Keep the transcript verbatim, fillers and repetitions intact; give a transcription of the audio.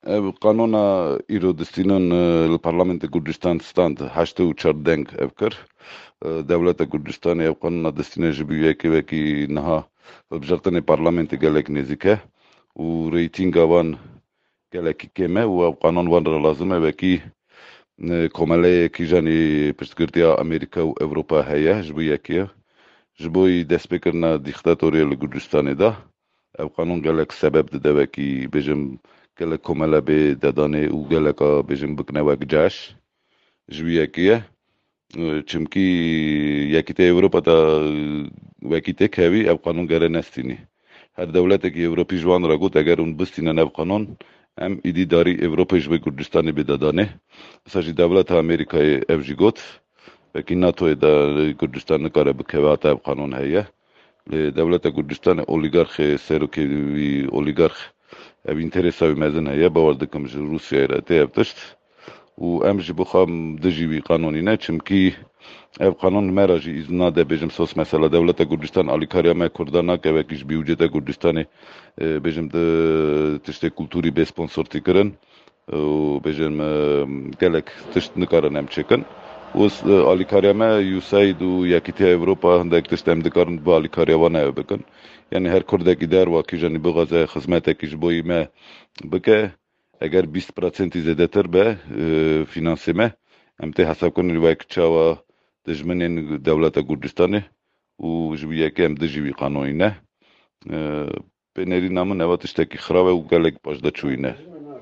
ev qanona îro distînan li Parlamenta Kurdistanê stand heştê û çar deng ev kir. Dewleta Kurdistanê ev qanona distîne ji bo yekê wekî niha hilbijartinê parlamentê gelek nêzik e û reytînga wan gelekî kêm e û ev qanon wan re lazim e wekî komeleyekî janî piştgirtiya Amerîka û Ewropa heye ji bo yekê ji bo destpêkirina dîktatoriyê li Kurdistanê de ev qanon gelek sebeb dide wekî bêjim gelek komele bê dedanê û geleka bêjim bikine wek ceş ji bo yekê ye çimkî Yekîtiya Ewropa da wekî têk hevî ev qanon gere nestînî. Her dewletekî Ewropî ji wan re got eger hûn bistînin ev qanon em êdî darî Ewropayê ji bo Kurdistanê bê dedanê. Îsa jî dewleta Amerîkayê ev jî got wekî NATOyê de Kurdistan nikare bikeve hata ev qanon heye. Lê dewleta Kurdistanê olîgarxê serokê wî olîgarx ev înteresa wî mezin heye bawer dikim ji Rûsyayê re tê ev tişt û em ji bo xwe dijî wî qanonîne çimkî ev qanon me re jî îzin nade bêjim sos mesela dewleta Kurdistan alîkariya me Kurda nake wekî ji bîwceta Kurdistanê bêjim di tiştê kultûrî bê sponsortî kirin û bêjim gelek tişt nikarin em çêkin û alîkariya me U S A I D û Yekîtiya Ewropa hindek tişt em dikarin bi alîkariya wan ew bikin. Yani her Kurdekî derwakî janî bixwaze xizmetekî ji bo me bike eger bîst prosentî zêdetir be finansê me em tê hesabkirin wek çawa dijminên dewleta Kurdistanê û ji bo yekê em dijî wî qanonîne. Pênêrîna min eva tiştekî xirab e û gelek baş de çûyîne.